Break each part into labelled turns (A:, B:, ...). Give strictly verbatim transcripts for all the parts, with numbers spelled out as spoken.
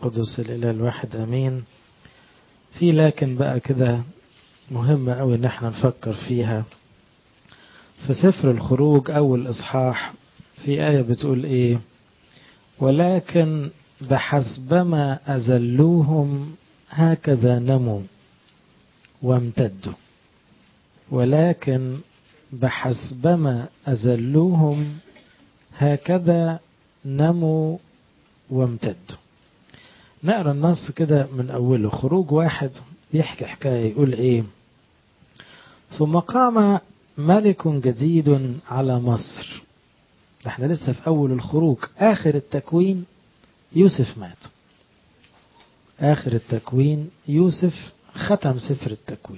A: القدس الإله الواحد أمين. في لكن بقى كده مهمة أوي إن احنا نفكر فيها. في سفر الخروج أول إصحاح في آية بتقول إيه؟ ولكن بحسبما أذلوهم هكذا نموا وامتدوا. ولكن بحسبما أذلوهم هكذا نموا وامتدوا. نقرأ النص كده من أوله. خروج واحد بيحكي حكاية يقول إيه؟ ثم قام ملك جديد على مصر. احنا لسه في أول الخروج. آخر التكوين يوسف مات. آخر التكوين يوسف ختم سفر التكوين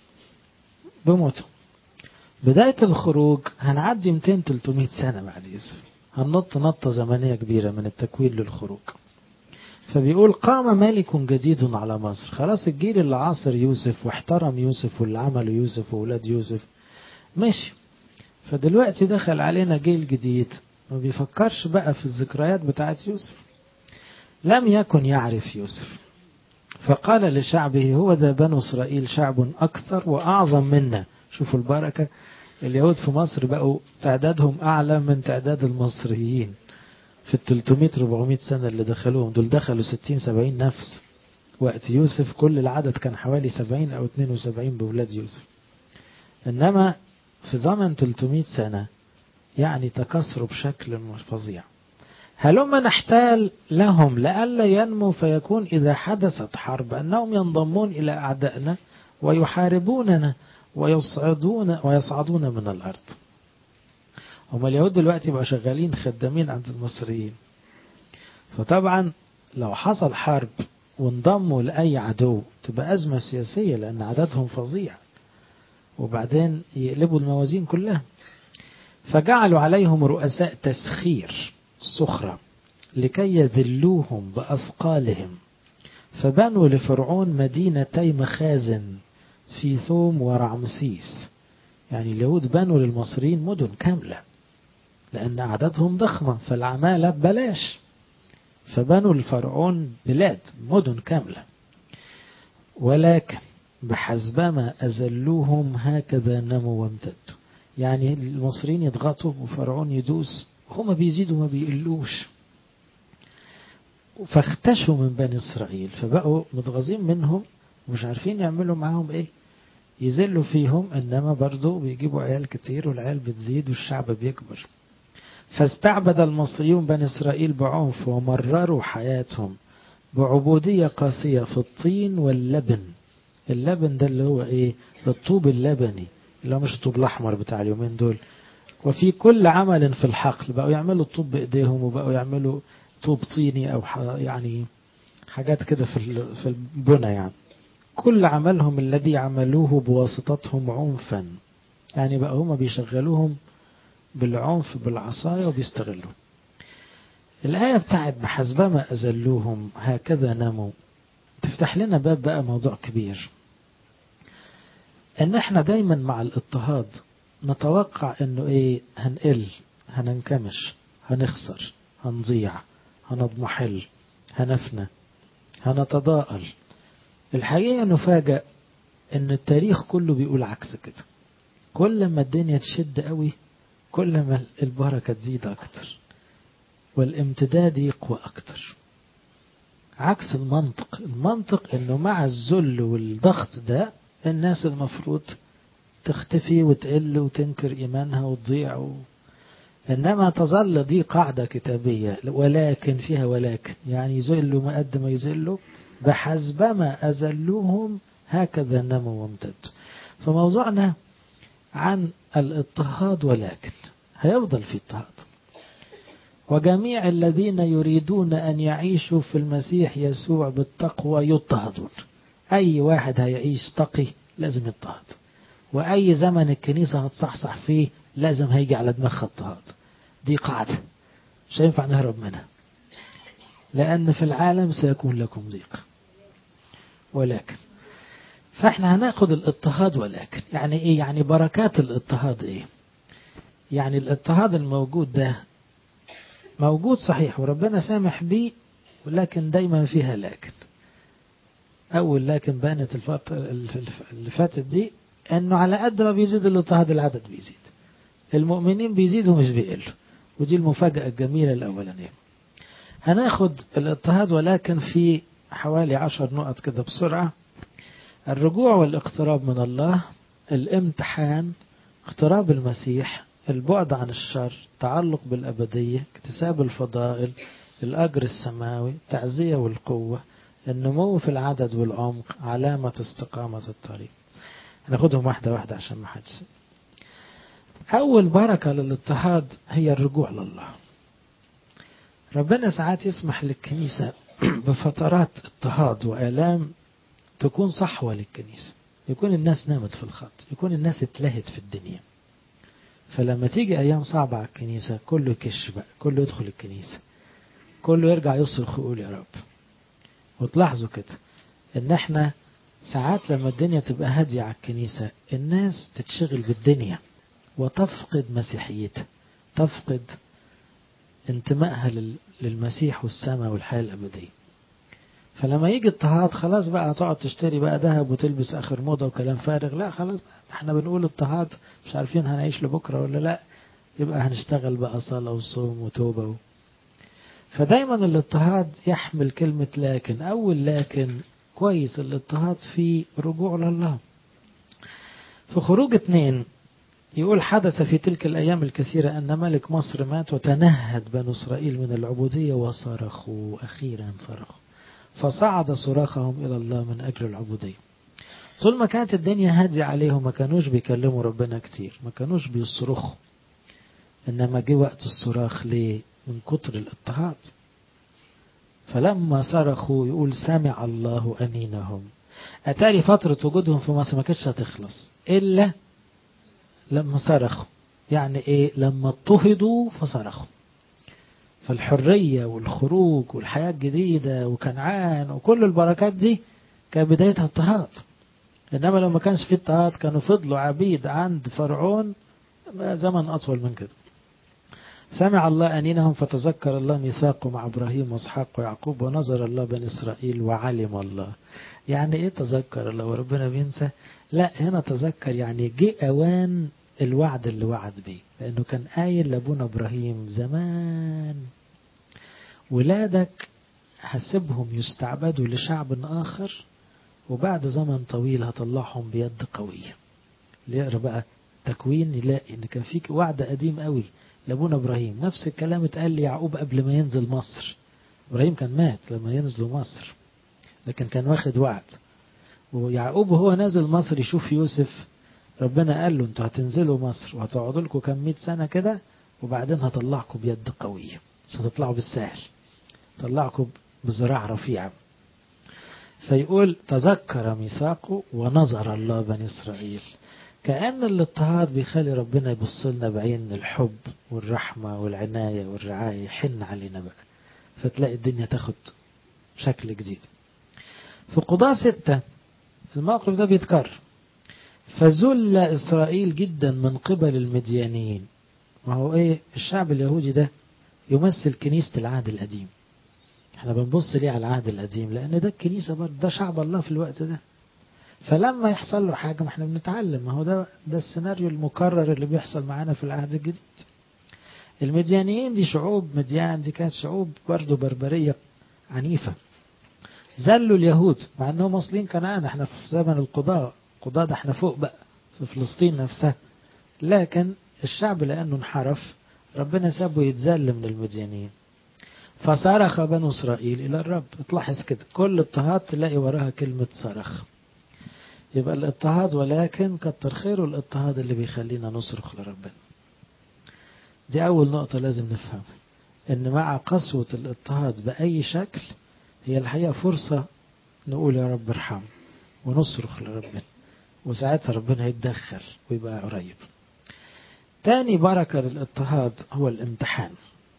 A: بموته. بداية الخروج هنعدي مئتين ثلاثمائة سنة بعد يوسف، هننط نطة زمنية كبيرة من التكوين للخروج. فبيقول قام ملك جديد على مصر. خلاص الجيل اللي عاصر يوسف واحترم يوسف واللي عمله يوسف وولاد يوسف ماشي. فدلوقتي دخل علينا جيل جديد ما بيفكرش بقى في الذكريات بتاعت يوسف. لم يكن يعرف يوسف، فقال لشعبه هو ذا بنو إسرائيل شعب أكثر وأعظم منا. شوفوا البركة، اليهود في مصر بقوا تعدادهم أعلى من تعداد المصريين في الثلاثمائة أربعمائة سنة اللي دخلوهم. دول دخلوا ستين سبعين نفس. وقت يوسف كل العدد كان حوالي سبعين أو اثنين وسبعين بولاد يوسف. إنما في زمن ثلاثمائة سنة يعني تكسروا بشكل فظيع. هلما نحتال لهم لئلا ينمو فيكون إذا حدثت حرب أنهم ينضمون إلى أعدائنا ويحاربوننا ويصعدون ويصعدون من الأرض. هم اليهود دلوقتي بقوا شغالين خدامين عند المصريين. فطبعا لو حصل حرب وانضموا لأي عدو تبقى أزمة سياسية لأن عددهم فظيع، وبعدين يقلبوا الموازين كلها. فجعلوا عليهم رؤساء تسخير السخرة لكي يذلوهم بأثقالهم. فبنوا لفرعون مدينتي مخازن في ثوم ورعمسيس. يعني اليهود بنوا للمصريين مدن كاملة لأن أعدادهم ضخمة فالعمالة ببلاش. فبنوا لفرعون بلاد مدن كاملة. ولكن بحسبما أذلوهم هكذا نموا وامتدوا. يعني المصريين يضغطوا وفرعون يدوس وهم بيزيدوا ما بيقلوش. فاختشوا من بني إسرائيل فبقوا متغاظين منهم ومش عارفين يعملوا معهم ايه. يذلوا فيهم انما برضو بيجيبوا عيال كتير والعيال بتزيد والشعب بيكبر. فاستعبد المصريون بني إسرائيل بعنف ومرروا حياتهم بعبودية قاسية في الطين واللبن. اللبن ده اللي هو ايه؟ الطوب اللبني اللي هو مش الطوب الأحمر بتاع اليومين دول. وفي كل عمل في الحقل بقوا يعملوا الطوب بإيديهم وبقوا يعملوا طوب طيني أو يعني حاجات كده في في البنى. يعني كل عملهم الذي عملوه بواسطتهم عنفا. يعني بقى هم بيشغلوهم بالعنف بالعصاية وبيستغلوا. الآية بتاعت بحسبما أذلوهم هكذا نموا تفتح لنا باب بقى موضوع كبير. ان احنا دايما مع الاضطهاد نتوقع انه ايه؟ هنقل، هننكمش، هنخسر، هنضيع، هنضمحل، هنفنى، هنتضاءل. الحقيقة نفاجأ ان التاريخ كله بيقول عكس كده. كل ما الدنيا تشد قوي كل ما البركة تزيد اكتر والامتداد يقوى اكتر. عكس المنطق. المنطق انه مع الذل والضغط ده الناس المفروض تختفي وتقل وتنكر إيمانها وتضيع و... إنما تظل دي قاعدة كتابية. ولكن فيها ولكن يعني يذلوا ما قد ما يذلوا بحسبما أذلوهم هكذا نموا وامتدوا. فموضوعنا عن الاضطهاد ولكن هيفضل في اضطهاد. وجميع الذين يريدون أن يعيشوا في المسيح يسوع بالتقوى يضطهدون. أي واحد هيعيش تقي لازم يضطهد. وأي زمن الكنيسة هتصحصح فيه لازم هيجي على دماغها اضطهاد. دي قاعدة مش هينفع نهرب منها. لأن في العالم سيكون لكم ضيق ولكن. فإحنا هناخد الاضطهاد ولكن. يعني إيه؟ يعني بركات الاضطهاد إيه؟ يعني الاضطهاد الموجود ده موجود صحيح وربنا سامح بيه ولكن دايما فيها لكن. أول لكن بانت الفترة اللي فاتت دي أنه على قد ما بيزيد الاضطهاد العدد بيزيد، المؤمنين بيزيدوا مش بيقلوا، ودي المفاجأة الجميلة الأولانية. هناخد الاضطهاد ولكن في حوالي عشر نقط كده بسرعة. الرجوع والاقتراب من الله، الامتحان، اقتراب المسيح، البعد عن الشر، تعلق بالأبدية، اكتساب الفضائل، الأجر السماوي، التعزية والقوة، النمو في العدد والعمق، علامة استقامة الطريق. هناخدهم واحدة واحدة عشان ما حدش. أول بركة للاضطهاد هي الرجوع لله. ربنا ساعات يسمح للكنيسة بفترات اضطهاد وآلام تكون صحوة للكنيسة، يكون الناس نامت في الخط، يكون الناس اتلهت في الدنيا، فلما تيجي أيام صعبة على الكنيسة كله يكش بقى، كله يدخل الكنيسة، كله يرجع يصرخ ويقول يا رب. وتلاحظوا كده ان احنا ساعات لما الدنيا تبقى هادية على الكنيسة الناس تتشغل بالدنيا وتفقد مسيحيتها، تفقد انتمائها للمسيح والسماء والحياة الأبدية. فلما يجي اضطهاد خلاص بقى تقعد تشتري بقى ذهب وتلبس آخر موضة وكلام فارغ، لا خلاص بقى احنا بنقول اضطهاد مش عارفين هنعيش لبكرة ولا لا، يبقى هنشتغل بقى صلاة وصوم وتوبة و... فدايما الاضطهاد يحمل كلمة لكن. أول لكن كويس الاضطهاد في رجوع لله. في خروج اتنين يقول حدث في تلك الأيام الكثيرة أن ملك مصر مات وتنهد بنو إسرائيل من العبودية وصرخوا، أخيرا صرخوا، فصعد صراخهم إلى الله من أجل العبودية. طول ما كانت الدنيا هادية عليهم ما كانوش بيكلموا ربنا كتير، ما كانوش بيصرخوا، إنما جه وقت الصراخ ليه؟ من كتر الاضطهاد. فلما صرخوا يقول سمع الله أنينهم. أتاري فترة وجودهم في مصر ما كانتش هتخلص إلا لما صرخوا. يعني إيه؟ لما اضطهدوا فصرخوا. فالحرية والخروج والحياة الجديدة وكنعان وكل البركات دي كان بدايتها اضطهاد. إنما لو ما كانش في اضطهاد كانوا فضلوا عبيد عند فرعون زمن أطول من كده. سمع الله أنينهم فتذكر الله ميثاقه مع إبراهيم وإسحاق ويعقوب ونظر الله بني إسرائيل وعلم الله. يعني إيه تذكر الله وربنا بينسى؟ لا، هنا تذكر يعني جه أوان الوعد اللي وعد بيه، لأنه كان قايل لأبونا إبراهيم زمان ولادك هسيبهم يستعبدوا لشعب آخر وبعد زمن طويل هطلعهم بيد قوية. اللي يقرأ بقى تكوين يلاقي إن كان فيك وعد قديم قوي لأبونا إبراهيم. نفس الكلام اتقال ليعقوب قبل ما ينزل مصر. إبراهيم كان مات لما ينزلوا مصر لكن كان واخد وعد. ويعقوب وهو نازل مصر يشوف يوسف ربنا قال له انتوا هتنزلوا مصر وهتقعدوا لكم كم مئة سنة كده وبعدين هطلعكم بيد قوية، مش هتطلعوا بالسهل، طلعكم بزراع رفيعة. فيقول تذكر ميثاقه ونظر الله بني إسرائيل. كأن الاضطهاد بيخلي ربنا يبص لنا بعين الحب والرحمة والعناية والرعاية، يحن علينا بقى، فتلاقي الدنيا تاخد شكل جديد. في قضاء ستة الموقف ده بيتكرر. فذل إسرائيل جدا من قبل المديانيين. ما هو ايه؟ الشعب اليهودي ده يمثل كنيسة العهد القديم. احنا بنبص ليه على العهد القديم؟ لأن ده الكنيسة برضه، ده شعب الله في الوقت ده. فلما يحصل له حاجة ما احنا بنتعلم، ما هو ده ده السيناريو المكرر اللي بيحصل معانا في العهد الجديد. المديانيين دي شعوب مديان دي كانت شعوب برضه بربرية عنيفة. ذلوا اليهود مع انهم واصلين كنعان، احنا في زمن القضاء، القضاء ده احنا فوق بقى في فلسطين نفسها. لكن الشعب لأنه انحرف ربنا سابه يتذل من المديانيين. فصرخ بنو إسرائيل إلى الرب. تلاحظ كده كل اضطهاد تلاقي وراها كلمة صرخ. يبقى الاضطهاد ولكن كتر خيره الاضطهاد اللي بيخلينا نصرخ لربنا. دي أول نقطة لازم نفهمها، إن مع قسوة الاضطهاد بأي شكل هي الحقيقة فرصة نقول يا رب ارحم ونصرخ لربنا، وساعتها ربنا يتدخل ويبقى قريب. تاني بركة للاضطهاد هو الامتحان.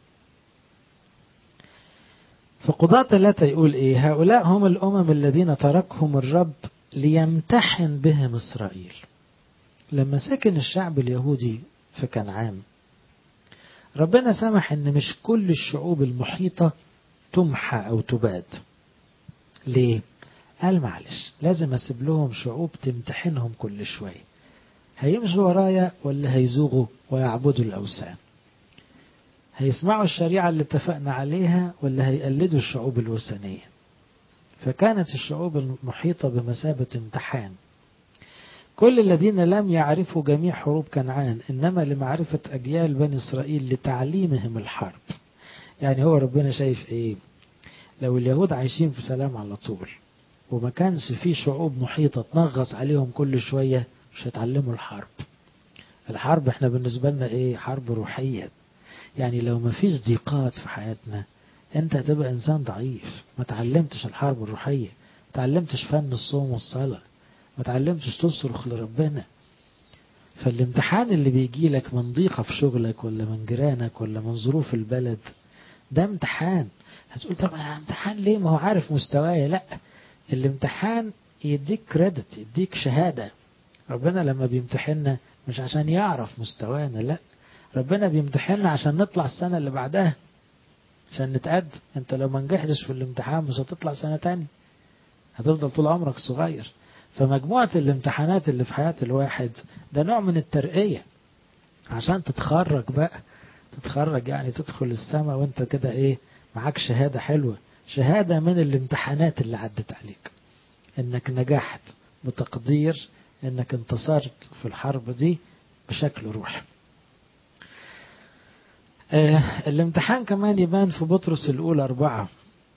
A: في قضاة ثلاثة يقول ايه؟ هؤلاء هم الأمم الذين تركهم الرب ليمتحن بهم إسرائيل. لما سكن الشعب اليهودي في كنعان ربنا سمح ان مش كل الشعوب المحيطة تمحى أو تباد. ليه؟ قال معلش لازم أسيب لهم شعوب تمتحنهم كل شوية، هيمشوا ورايا ولا هيزوغوا ويعبدوا الأوثان؟ هيسمعوا الشريعة اللي اتفقنا عليها ولا هيقلدوا الشعوب الوثنية؟ فكانت الشعوب المحيطة بمثابة امتحان. كل الذين لم يعرفوا جميع حروب كنعان، إنما لمعرفة أجيال بني إسرائيل لتعليمهم الحرب. يعني هو ربنا شايف إيه؟ لو اليهود عايشين في سلام على طول وما كانش في شعوب محيطة تنغص عليهم كل شوية، مش هيتعلموا الحرب. الحرب احنا بالنسبة لنا ايه؟ حرب روحية. يعني لو ما فيش ضيقات في حياتنا انت هتبقى انسان ضعيف، ما تعلمتش الحرب الروحية، ما تعلمتش فن الصوم والصلاة، ما تعلمتش تصرخ لربنا. فالامتحان اللي بيجي لك من ضيقة في شغلك ولا من جيرانك ولا من ظروف البلد ده امتحان. هتقول طب امتحان ليه؟ ما هو عارف مستواي. لا، الامتحان يديك كريدت، يديك شهادة. ربنا لما بيمتحننا مش عشان يعرف مستوانا، لا، ربنا بيمتحننا عشان نطلع السنة اللي بعدها، عشان نتقد. انت لو ما نجحتش في الامتحان مش هتطلع سنة تاني، هتفضل طول عمرك صغير. فمجموعة الامتحانات اللي في حياة الواحد ده نوع من الترقية عشان تتخرج بقى، تتخرج يعني تدخل السماء وانت كده ايه، معاك شهادة حلوة، شهادة من الامتحانات اللي عدت عليك، انك نجحت بتقدير، انك انتصرت في الحرب دي بشكل روحي. آه الامتحان كمان يبان في بطرس الأولى أربعة،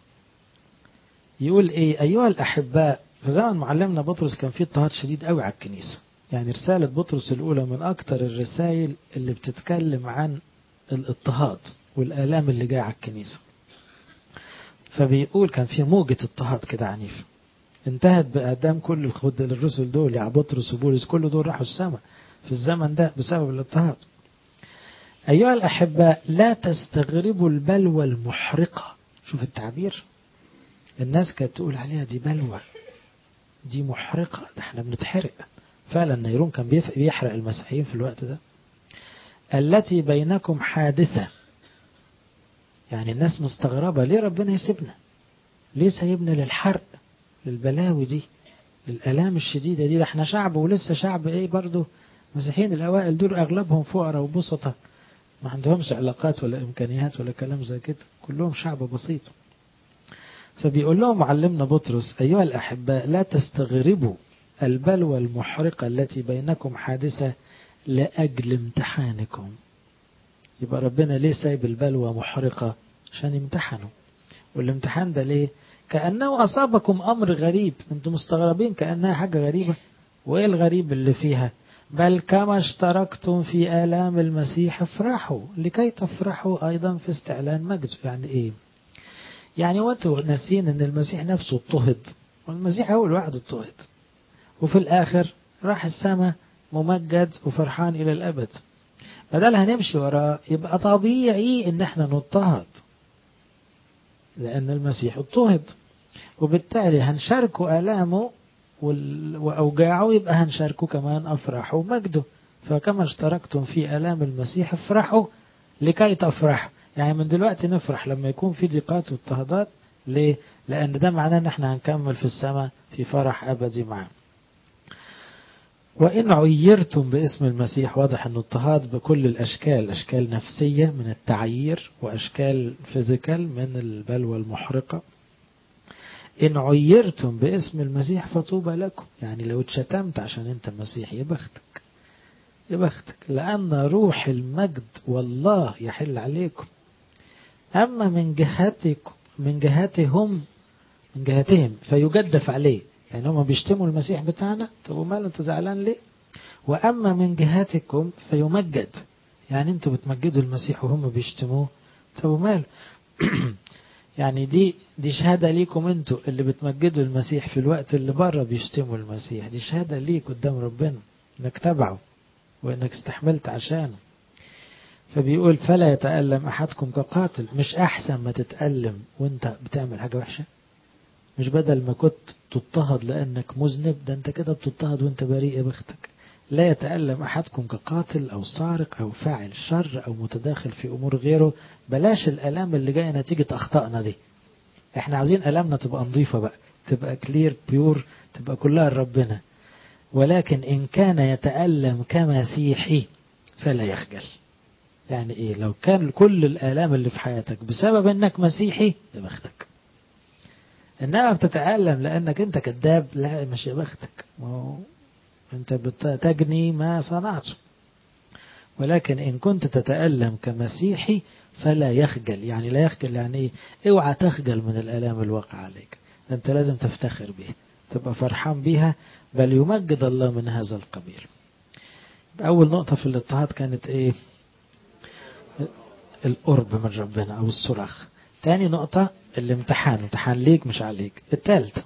A: يقول ايه؟ أيها الأحباء، في زمن معلمنا بطرس كان فيه اضطهاد شديد قوي على الكنيسة. يعني رسالة بطرس الأولى من أكتر الرسائل اللي بتتكلم عن الاضطهاد والآلام اللي جاء على الكنيسة. فبيقول كان في موجة اضطهاد كده عنيف، انتهت بإعدام كل الخد الرسل دول، يعني بطرس وبولس كل دول راحوا السماء في الزمن ده بسبب الاضطهاد. أيها الأحباء لا تستغربوا البلوى المحرقة. شوف التعبير، الناس كانت تقول عليها دي بلوى، دي محرقة، ده احنا بنتحرق. فعلا نيرون كان بيحرق المسيحيين في الوقت ده. التي بينكم حادثة، يعني الناس مستغربة ليه ربنا يسيبنا، ليه سايبنا للحرق، للبلاوي دي، للآلام الشديدة دي. ده احنا شعب ولسه شعب ايه برضو، مسيحيين الأوائل دول أغلبهم فقراء وبسطة، ما عندهمش علاقات ولا إمكانيات ولا كلام زي كده، كلهم شعب بسيط. فبيقول لهم معلمنا بطرس أيها الأحباء لا تستغربوا البلوى المحرقة التي بينكم حادثة لأجل امتحانكم. يبقى ربنا ليه سايب البلوى محرقة؟ عشان يمتحنوا. والامتحان ده ليه؟ كأنه أصابكم أمر غريب. انتم مستغربين كأنها حاجة غريبة، وإيه الغريب اللي فيها؟ بل كما اشتركتم في آلام المسيح افرحوا لكي تفرحوا أيضا في استعلان مجد. يعني إيه؟ يعني وانتوا ناسين ان المسيح نفسه اضطهد، والمسيح أول واحد اضطهد، وفي الآخر راح السماء ممجد وفرحان إلى الأبد. بدل هنمشي وراه يبقى طبيعي ان احنا نضطهد لأن المسيح اضطهد، وبالتالي هنشاركه آلامه وأوجاعه، يبقى هنشاركه كمان أفراحه ومجده. فكما اشتركتم في آلام المسيح افرحوا لكي تفرحوا. يعني من دلوقتي نفرح لما يكون في ضيقات واضطهادات. ليه؟ لأن ده معناه ان احنا هنكمل في السماء في فرح أبدي معه. وإن عيرتم باسم المسيح، واضح أن اضطهاد بكل الأشكال، أشكال نفسية من التعيير وأشكال فيزيكال من البلوى المحرقة. إن عيرتم باسم المسيح فطوبى لكم، يعني لو اتشتمت عشان أنت مسيحي يا بختك، يا بختك، لأن روح المجد والله يحل عليكم. أما من جهتكم من جهتهم من جهتهم فيجدف عليه، يعني هم بيشتموا المسيح بتاعنا، طب وماله انت زعلان ليه؟ وأما من جهتكم فيمجد، يعني انتوا بتمجدوا المسيح وهم بيشتموه، طب وماله؟ يعني دي دي شهادة ليكم انتوا اللي بتمجدوا المسيح في الوقت اللي بره بيشتموا المسيح، دي شهادة ليك قدام ربنا انك تبعه وانك استحملت عشانه. فبيقول فلا يتألم أحدكم كقاتل. مش أحسن ما تتألم وانت بتعمل حاجة وحشة؟ مش بدل ما كنت تضطهد لأنك مذنب، ده انت كده بتضطهد وانت بريء، يا بختك. لا يتألم أحدكم كقاتل أو سارق أو فاعل شر أو متداخل في أمور غيره. بلاش الألام اللي جاية نتيجة أخطائنا دي، احنا عاوزين ألامنا تبقى نظيفة بقى، تبقى كلير بيور، تبقى كلها لربنا. ولكن إن كان يتألم كمسيحي فلا يخجل. يعني إيه؟ لو كان كل الآلام اللي في حياتك بسبب إنك مسيحي يا بختك. إنما بتتألم لأنك أنت كذاب، لا مش يا بختك، أنت بتجني ما صنعته. ولكن إن كنت تتألم كمسيحي فلا يخجل. يعني لا يخجل يعني إيه؟ اوعى تخجل من الآلام الواقع عليك، أنت لازم تفتخر بها، تبقى فرحان بها، بل يمجد الله من هذا القبيل. أول نقطة في الاضطهاد كانت إيه؟ القرب من ربنا أو الصراخ. تاني نقطة الامتحان، امتحان ليك مش عليك. الثالثة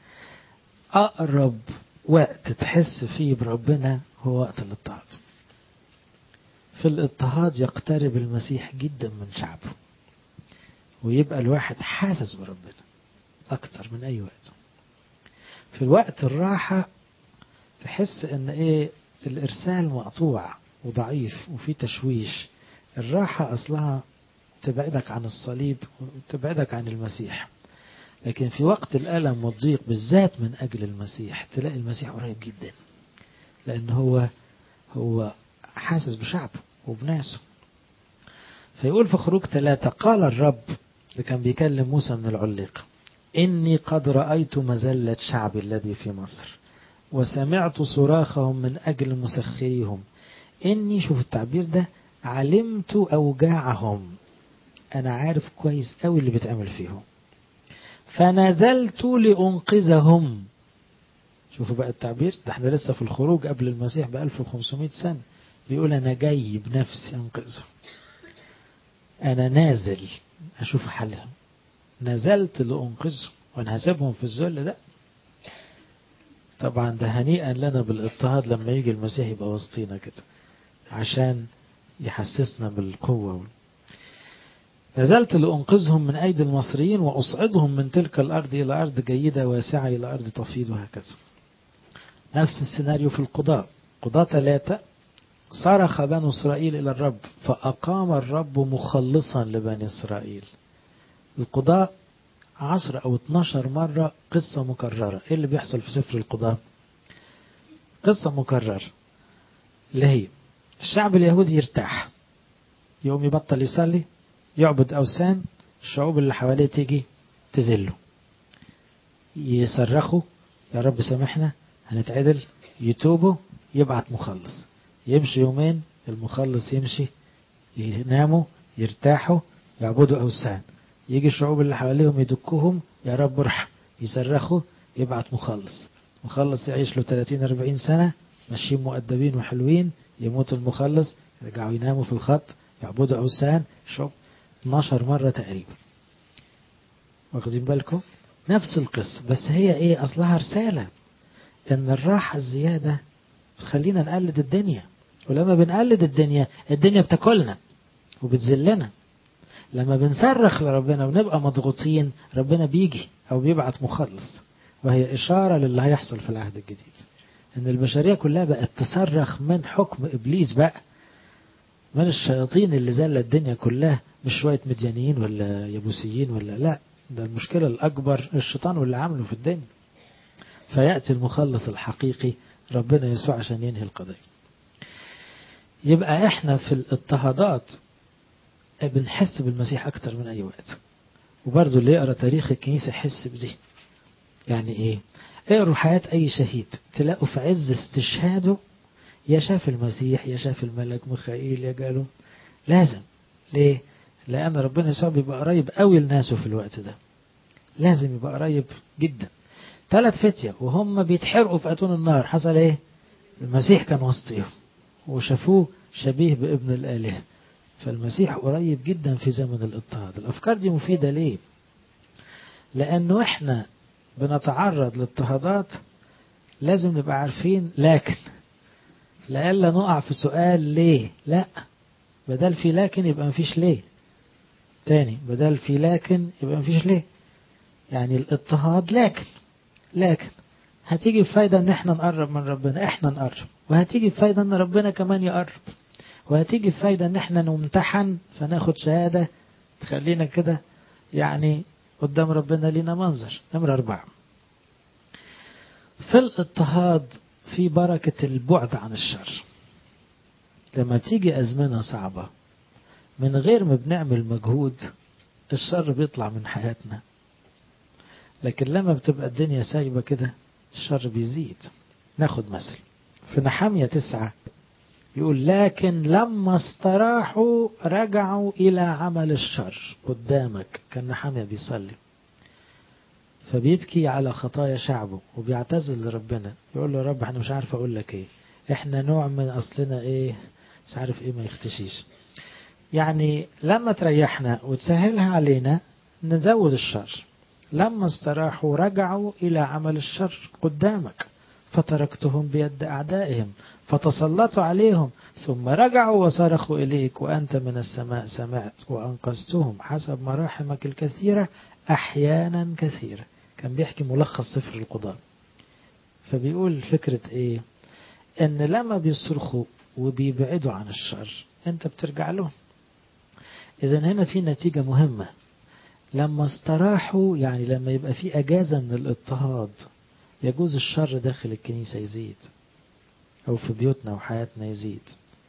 A: أقرب وقت تحس فيه بربنا هو وقت الاضطهاد. في الاضطهاد يقترب المسيح جدا من شعبه، ويبقى الواحد حاسس بربنا أكتر من أي وقت. في الوقت الراحة تحس ان ايه؟ الارسال مقطوع وضعيف وفي تشويش. الراحة اصلها تبعدك عن الصليب وتبعدك عن المسيح. لكن في وقت الألم والضيق بالذات من اجل المسيح تلاقي المسيح قريب جدا، لان هو هو حاسس بشعبه وبناسه. فيقول في خروج ثلاثة قال الرب، اللي كان بيكلم موسى من العليقة، إني قد رأيت مذلة شعبي الذي في مصر وسمعت صراخهم من أجل مسخريهم. إني، شوف التعبير ده، علمت أوجاعهم، أنا عارف كويس قوي اللي بتعمل فيهم، فنزلت لأنقذهم. شوفوا بقى التعبير ده، احنا لسه في الخروج قبل المسيح ب ألف وخمسمائة سنة، بيقول أنا جاي بنفسي أنقذهم، أنا نازل أشوف حلهم، نزلت لأنقذهم، وأنا هسيبهم في الذل ده. طبعا ده هنيئا لنا بالاضطهاد لما يجي المسيح يبقى وسطينا كده عشان يحسسنا بالقوة. نزلت لأنقذهم من أيدي المصريين وأصعدهم من تلك الأرض إلى أرض جيدة واسعة، إلى أرض تفيض، وهكذا. نفس السيناريو في القضاء. قضاء ثلاثة صرخ بنو إسرائيل إلى الرب فأقام الرب مخلصا لبني إسرائيل. القضاء عشر أو اتناشر مرة قصة مكررة. إيه اللي بيحصل في سفر القضاء؟ قصة مكررة اللي هي الشعب اليهودي يرتاح، يوم يبطل يصلي، يعبد أوثان، الشعوب اللي حواليه تيجي تزله، يصرخوا يا رب سامحنا هنتعدل، يتوبوا، يبعت مخلص، يمشي يومين المخلص يمشي، يناموا يرتاحوا يعبدوا أوثان، يجي الشعوب اللي حواليهم يدكوهم يا رب ارحم، يصرخوا يبعت مخلص، مخلص يعيش له ثلاثين أربعين سنة ماشيين مؤدبين وحلوين، يموت المخلص يرجعوا يناموا في الخط يعبدوا أوثان، شعوب اتناشر مرة تقريبا. واخدين بالكم؟ نفس القصة، بس هي ايه اصلها؟ رسالة ان الراحة الزيادة بتخلينا نقلد الدنيا، ولما بنقلد الدنيا الدنيا بتاكلنا وبتذلنا. لما بنصرخ لربنا ونبقى مضغوطين ربنا بيجي او بيبعت مخلص، وهي اشارة للي هيحصل في العهد الجديد، ان البشرية كلها بقت تصرخ من حكم ابليس بقى، من الشياطين اللي زل الدنيا كلها، مش شوية مديانيين ولا يبوسيين ولا لا، ده المشكلة الأكبر الشيطان واللي عمله في الدنيا. فيأتي المخلص الحقيقي ربنا يسوع عشان ينهي القضية. يبقى احنا في الاضطهادات بنحس بالمسيح أكتر من أي وقت. وبرضو اللي يقرأ تاريخ الكنيسة يحس بذي. يعني ايه؟ اقروا حياة أي شهيد تلاقوا في عز استشهاده يا شاف المسيح يا شاف الملك ميخائيل يا جاله. لازم. ليه؟ لأن ربنا يسوع بيبقى قريب قوي لناسه في الوقت ده، لازم يبقى قريب جدا. ثلاث فتية وهم بيتحرقوا في أتون النار حصل ايه؟ المسيح كان وسطهم وشافوه شبيه بابن الآلهة. فالمسيح قريب جدا في زمن الاضطهاد. الأفكار دي مفيدة ليه؟ لأنه احنا بنتعرض لاضطهادات لازم نبقى عارفين، لكن لألا نقع في سؤال ليه. لا، بدل في لكن يبقى مفيش ليه. تاني، بدل في لكن يبقى مفيش ليه. يعني الاضطهاد لكن لكن هتيجي بفايدة ان احنا نقرب من ربنا، احنا نقرب، وهتيجي بفايدة ان ربنا كمان يقرب، وهتيجي بفايدة ان احنا نمتحن فناخد شهادة تخلينا كده يعني قدام ربنا لينا منظر. نمرة أربعة، في الاضطهاد في بركة البعد عن الشر. لما تيجي أزمنة صعبة من غير ما بنعمل مجهود الشر بيطلع من حياتنا، لكن لما بتبقى الدنيا سايبة كده الشر بيزيد. ناخد مثل في نحمية تسعة يقول لكن لما استراحوا رجعوا إلى عمل الشر قدامك. كان نحمية بيصلي فبيبكي على خطايا شعبه وبيعتذر لربنا، يقول له يا رب احنا مش عارف اقول لك ايه، احنا نوع من اصلنا ايه مش عارف ايه ما يختشيش. يعني لما تريحنا وتسهلها علينا نزود الشر. لما استراحوا رجعوا إلى عمل الشر قدامك فتركتهم بيد أعدائهم فتسلطوا عليهم ثم رجعوا وصرخوا إليك وأنت من السماء سمعت وأنقذتهم حسب مراحمك الكثيرة أحيانا كثيرة. كان بيحكي ملخص سفر القضاء. فبيقول فكرة إيه؟ إن لما بيصرخوا وبيبعدوا عن الشر أنت بترجع لهم. إذن هنا في نتيجة مهمة. لما استراحوا يعني لما يبقى في أجازة من الاضطهاد يجوز الشر داخل الكنيسة يزيد أو في بيوتنا وحياتنا يزيد.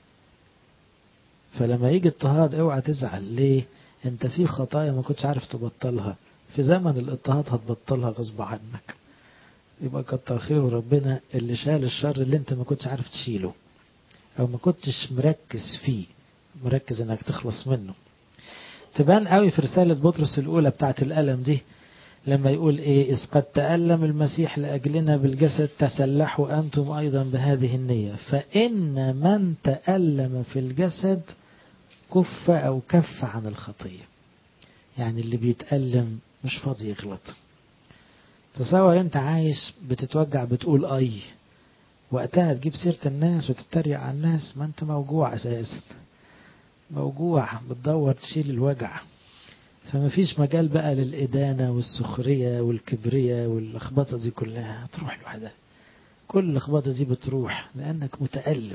A: فلما يجي اضطهاد اوعى تزعل. ليه؟ انت في خطايا ما كنتش عارف تبطلها، في زمن الاضطهاد هتبطلها غصب عنك. يبقى كتر خيره ربنا اللي شال الشر اللي انت ما كنتش عارف تشيله او ما كنتش مركز فيه، مركز انك تخلص منه. تبان قوي في رسالة بطرس الأولى بتاعت الألم دي لما يقول إيه إذ قد تألم المسيح لأجلنا بالجسد تسلحوا أنتم أيضا بهذه النية فإن من تألم في الجسد كف أو كف عن الخطية. يعني اللي بيتألم مش فاضي يغلط. تصور أنت عايش بتتوجع بتقول أي وقتها تجيب سيرة الناس وتتريق على الناس، ما أنت موجوع أساسا، موجوع بتدور تشيل الوجع. فما فيش مجال بقى للإدانة والسخرية والكبرية واللخبطة دي كلها، تروح لوحدها. كل اللخبطة دي بتروح لأنك متألم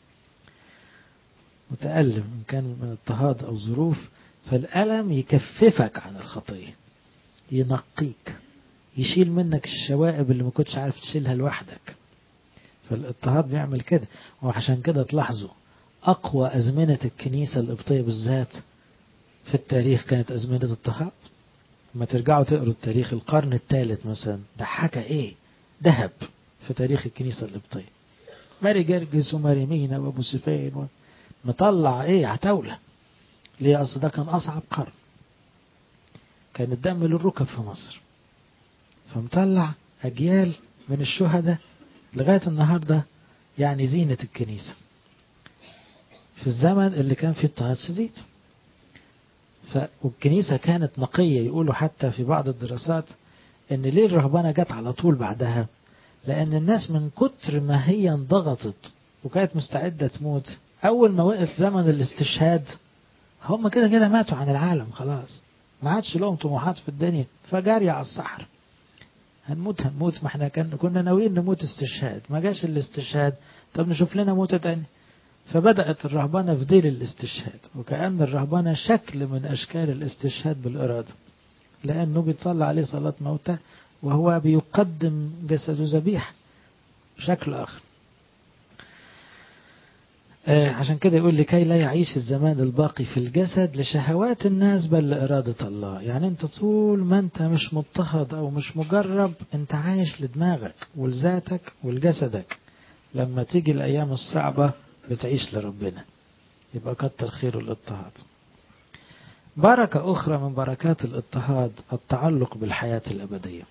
A: متألم إن كان من اضطهاد أو ظروف. فالألم يكففك عن الخطية، ينقيك، يشيل منك الشوائب اللي ما كنتش عارف تشيلها لوحدك. فالاضطهاد بيعمل كده. وعشان كده تلاحظوا أقوى أزمنة الكنيسة القبطية بالذات في التاريخ كانت أزمنة اضطهاد. لما ترجعوا تقروا التاريخ القرن الثالث مثلا ده حكى إيه ذهب في تاريخ الكنيسة القبطية. ماري جرجس وماري مينا وابو سفين و... مطلع إيه عتاولة. ليه؟ أصل ده كان أصعب قرن، كان الدم للركب في مصر، فمطلع أجيال من الشهداء لغاية النهاردة يعني زينة الكنيسة في الزمن اللي كان فيه اضطهاد شديد. ف... والكنيسة كانت نقية. يقولوا حتى في بعض الدراسات ان ليه الرهبنة جت على طول بعدها، لان الناس من كتر ما هي انضغطت وكانت مستعدة تموت اول ما وقف زمن الاستشهاد هم كده كده ماتوا عن العالم خلاص، ما عادش لهم طموحات في الدنيا، فجاري على الصحر هنموت هنموت. ما احنا كان كنا ناويين نموت استشهاد، ما جاش الاستشهاد، طب نشوف لنا موتة تاني. فبدأت الرهبنة في ديل الاستشهاد، وكأن الرهبنة شكل من أشكال الاستشهاد بالإرادة، لأنه بيتصلى عليه صلاة موتى وهو بيقدم جسده ذبيحة بشكل آخر. آه عشان كده يقول لكي لا يعيش الزمان الباقي في الجسد لشهوات الناس بل لإرادة الله. يعني انت طول ما انت مش مضطهد أو مش مجرب انت عايش لدماغك ولذاتك ولجسدك. لما تيجي الأيام الصعبة بتعيش لربنا، يبقى كتر خير الاضطهاد. بركة أخرى من بركات الاضطهاد التعلق بالحياة الأبدية.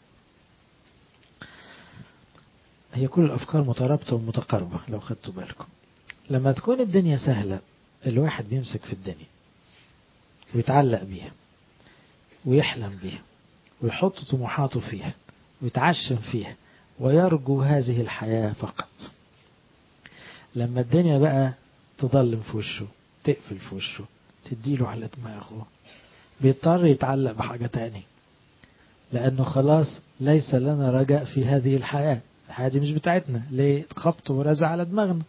A: هي كل الأفكار مترابطة ومتقاربة لو خدتوا بالكم. لما تكون الدنيا سهلة الواحد بيمسك في الدنيا ويتعلق بيها ويحلم بيها ويحط طموحاته فيها ويتعشم فيها ويرجو هذه الحياة فقط. لما الدنيا بقى تضلم في وشه تقفل في وشه تديله على دماغه بيضطر يتعلق بحاجة تاني، لأنه خلاص ليس لنا رجاء في هذه الحياة. الحياة دي مش بتاعتنا، ليه خبط ورزع على دماغنا.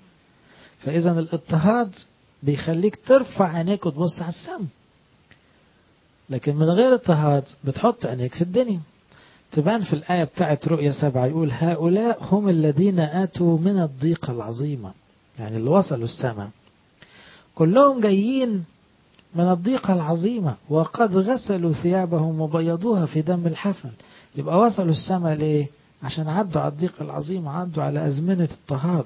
A: فإذا الاضطهاد بيخليك ترفع عينيك وتبص على السما. لكن من غير اضطهاد بتحط عينيك في الدنيا. تبان في الآية بتاعت رؤية سبعة يقول هؤلاء هم الذين آتوا من الضيقة العظيمة، يعني اللي وصلوا السماء كلهم جايين من الضيقة العظيمة وقد غسلوا ثيابهم وبيضوها في دم الحفل. يبقى وصلوا السماء ليه؟ عشان عدوا على الضيقة العظيمة، عدوا على أزمنة اضطهاد،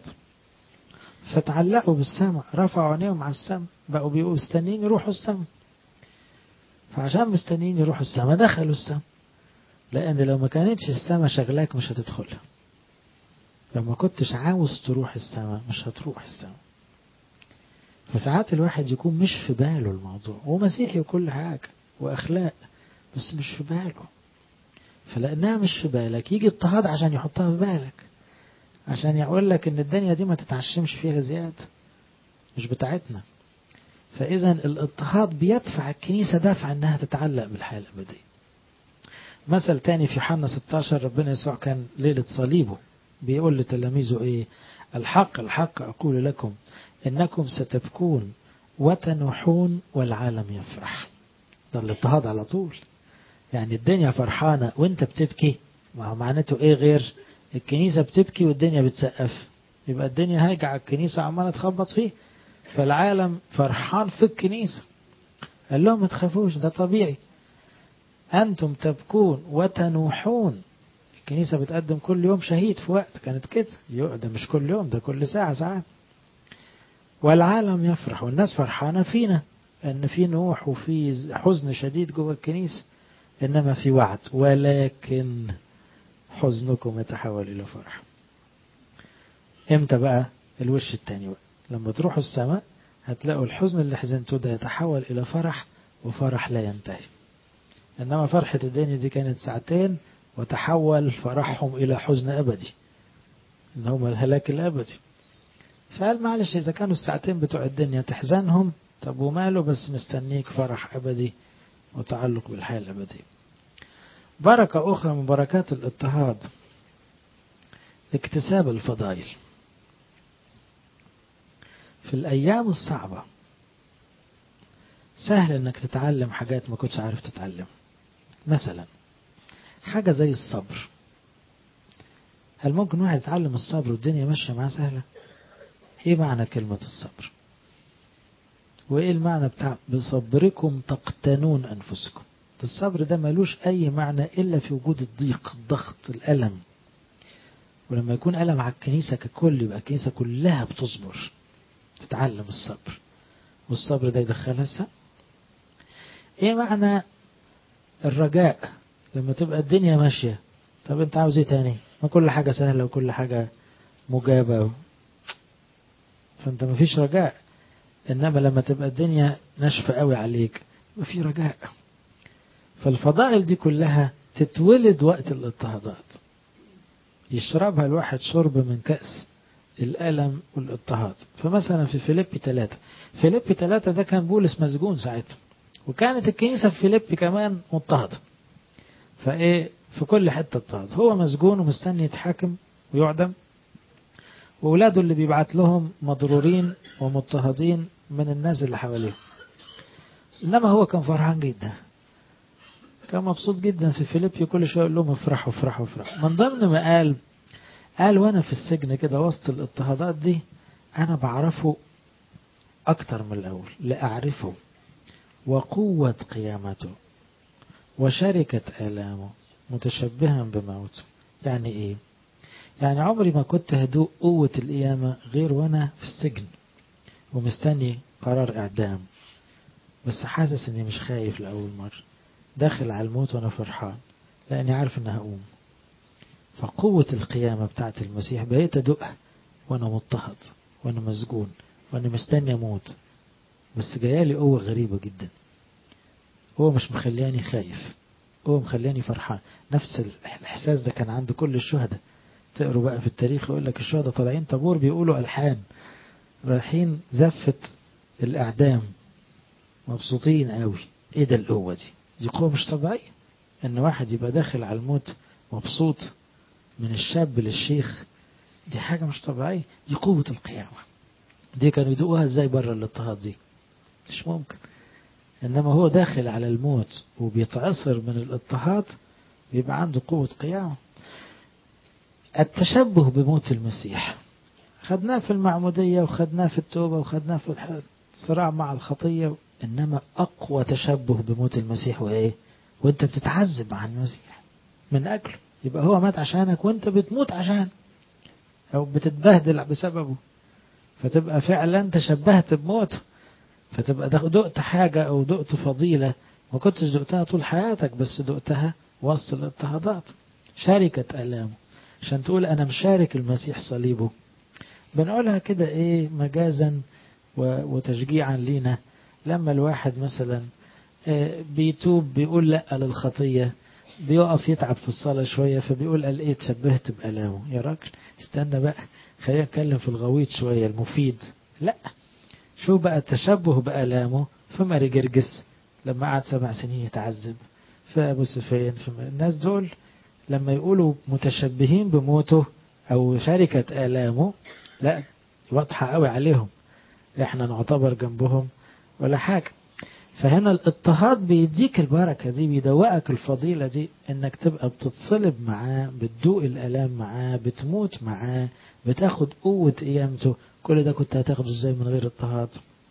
A: فتعلقوا بالسماء، رفعوا عينيهم على السماء، بقوا بيقوا مستنين يروحوا السماء. فعشان مستنين يروحوا السماء دخلوا السماء، لأن لو ما كانتش السماء شغلاك مش هتدخلها. لو ما كنتش عاوز تروح السماء مش هتروح السماء. فساعات الواحد يكون مش في باله الموضوع، ومسيحي وكل حاجة وأخلاق، بس مش في باله. فلأنها مش في بالك يجي اضطهاد عشان يحطها في بالك، عشان يقول لك ان الدنيا دي ما تتعشمش فيها زيادة، مش بتاعتنا. فإذا الاضطهاد بيدفع الكنيسة دفع انها تتعلق بالحياة الأبدية. مثل تاني في يوحنا ستة عشر، ربنا يسوع كان ليلة صليبه بيقول لتلاميذه ايه؟ الحق الحق أقول لكم إنكم ستبكون وتنوحون والعالم يفرح. ده الاضطهاد على طول، يعني الدنيا فرحانة وانت بتبكي، ما هو معناته ايه غير الكنيسة بتبكي والدنيا بتسقف؟ يبقى الدنيا هايجة على الكنيسة عمالة تخبط فيه، فالعالم فرحان في الكنيسة. قال لهم ما تخافوش، ده طبيعي، أنتم تبكون وتنوحون. الكنيسة بتقدم كل يوم شهيد في وقت كانت كده، ده مش كل يوم، ده كل ساعة ساعات. والعالم يفرح، والناس فرحانة فينا أن في نوح وفي حزن شديد جوه الكنيسة، إنما في وعد ولكن حزنكم يتحول إلى فرح. إمتى بقى؟ الوش التاني بقى، لما تروحوا السماء هتلاقوا الحزن اللي حزنته ده يتحول إلى فرح، وفرح لا ينتهي. إنما فرحة الدنيا دي كانت ساعتين وتحول فرحهم إلى حزن أبدي، إن هم الهلاك الأبدي. فقال معلش إذا كانوا الساعتين بتوع الدنيا تحزنهم، طب وماله، بس مستنيك فرح أبدي وتعلق بالحياة الأبدية. بركة أخرى من بركات الاضطهاد اكتساب الفضائل. في الأيام الصعبة سهل أنك تتعلم حاجات ما كنتش عارف تتعلم. مثلا حاجة زي الصبر. هل ممكن واحد يتعلم الصبر والدنيا ماشية معاه سهلة؟ إيه معنى كلمة الصبر؟ وإيه المعنى بتاع بصبركم تقتنون أنفسكم؟ الصبر ده ملوش أي معنى إلا في وجود الضيق، الضغط، الألم. ولما يكون ألم على الكنيسة ككل يبقى الكنيسة كلها بتصبر، تتعلم الصبر، والصبر ده يدخلها السماء. إيه معنى الرجاء؟ لما تبقى الدنيا ماشية، طب أنت عاوز إيه تاني؟ ما كل حاجة سهلة وكل حاجة مجابة، فأنت مفيش رجاء. إنما لما تبقى الدنيا ناشفة قوي عليك يبقى في رجاء. فالفضائل دي كلها تتولد وقت الاضطهادات، يشربها الواحد شرب من كأس الألم والاضطهاد. فمثلا في فيليبي ثلاثة، فيليبي ثلاثة ده كان بولس مسجون ساعتها، وكانت الكنيسة في فيليبي كمان مضطهدة، فإيه في كل حتة اضطهاد. هو مسجون ومستني يتحاكم ويعدم، وأولاده اللي بيبعت لهم مضرورين ومضطهدين من الناس اللي حواليه. إنما هو كان فرحان جدا، كان مبسوط جدا في فيليبي، كل شوية يقول لهم افرحوا افرحوا افرحوا. من ضمن ما قال قال وانا في السجن كده وسط الاضطهادات دي انا بعرفه اكتر من الاول، لاعرفه وقوة قيامته وشركة آلامه متشبها بموته. يعني ايه؟ يعني عمري ما كنت هدوء قوة القيامة غير وانا في السجن ومستني قرار اعدام، بس حاسس اني مش خايف لأول مرة، داخل على الموت وانا فرحان لاني عارف انها هقوم. فقوة القيامة بتاعت المسيح بقيت أدوقها وأنا مضطهد وأنا مسجون وأنا مستني أموت، بس جايالي قوة غريبة جدا. هو مش مخلياني خايف، هو مخلياني فرحان. نفس الإحساس ده كان عند كل الشهداء. تقروا بقى في التاريخ يقول لك الشهداء طالعين طابور بيقولوا ألحان رايحين زفة الإعدام، مبسوطين قوي. إيه ده القوة دي؟ دي قوة مش طبيعية، إن واحد يبقى داخل على الموت مبسوط، من الشاب للشيخ، دي حاجة مش طبيعية. دي قوة القيامة. دي كانوا يدوقوها ازاي بره الاضطهاد؟ دي مش ممكن. إنما هو داخل على الموت وبيتعصر من الاضطهاد بيبقى عنده قوة قيامة. التشبه بموت المسيح خدناه في المعمودية وخدناه في التوبة وخدناه في الصراع مع الخطية، إنما أقوى تشبه بموت المسيح وإيه؟ وإنت بتتعذب عن المسيح من أجله، يبقى هو مات عشانك وإنت بتموت عشان أو بتتبهدل بسببه، فتبقى فعلا تشبهت بموته، فتبقى دقت حاجة أو دقت فضيلة ما كنتش دقتها طول حياتك بس دقتها وسط الاضطهادات، شاركة ألامه. عشان تقول أنا مشارك المسيح صليبه، بنقولها كده إيه مجازا وتشجيعا لينا. لما الواحد مثلا بيتوب بيقول لا للخطية، بيقف يتعب في الصلاة شوية فبيقول قال إيه تشبهت بألامه. يا راجل استنى بقى، خلينا نتكلم في الغويط شوية المفيد. لا، شو بقى التشبه بألامه في ماري جرجس لما قعد سبع سنين يتعذب، في أبو سفيان، في الناس دول لما يقولوا متشبهين بموته أو شركة آلامه، لا واضحة قوي عليهم، احنا نعتبر جنبهم ولا حاجة. فهنا الاضطهاد بيديك البركة دي، بيدوقك الفضيلة دي، انك تبقى بتتصلب معاه، بتدوق الألام معاه، بتموت معاه، بتاخد قوة قيامته. كل ده كنت هتاخده ازاي من غير اضطهاد؟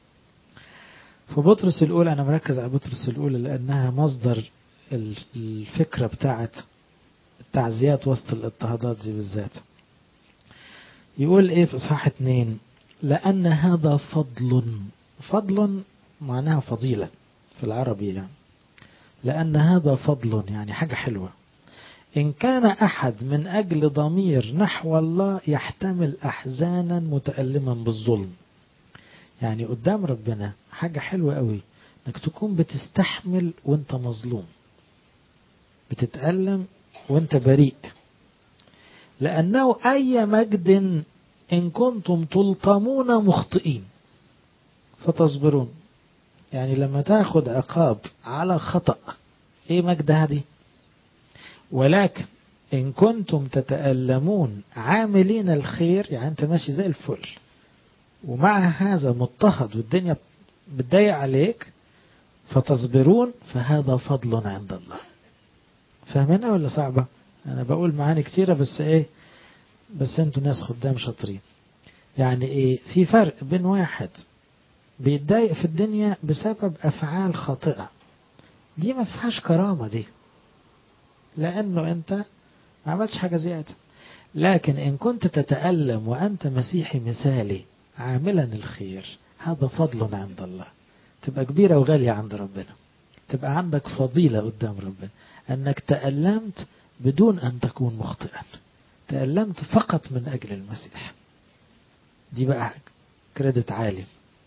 A: فبطرس الأولى أنا مركز على بطرس الأولى لأنها مصدر الفكرة بتاعت التعزيات وسط الاضطهادات دي بالذات. يقول ايه في إصحاح اتنين؟ لأن هذا فضل، فضل معناها فضيلة في العربي يعني، لأن هذا فضل يعني حاجة حلوة. إن كان أحد من أجل ضمير نحو الله يحتمل أحزانا متألما بالظلم، يعني قدام ربنا حاجة حلوة قوي انك تكون بتستحمل وانت مظلوم، بتتألم وانت بريء. لأنه أي مجد إن كنتم تلطمون مخطئين فتصبرون. يعني لما تاخد عقاب على خطأ ايه مجد هذه؟ ولكن إن كنتم تتألمون عاملين الخير، يعني انت ماشي زي الفل ومع هذا مضطهد والدنيا بتضيق عليك فتصبرون فهذا فضل عند الله. فاهمينها ولا صعبة؟ أنا بقول معاني كتيرة بس إيه، بس أنتوا ناس خدام شاطرين. يعني إيه؟ في فرق بين واحد بيتضايق في الدنيا بسبب أفعال خاطئة، دي ما فيهاش كرامة دي، لأنه أنت ما عملتش حاجة زيادة. لكن إن كنت تتألم وأنت مسيحي مثالي عاملا الخير، هذا فضل عند الله، تبقى كبيرة وغالية عند ربنا، تبقى عندك فضيلة قدام ربنا أنك تألمت بدون أن تكون مخطئا، تألمت فقط من أجل المسيح. دي بقى كريدت عالي.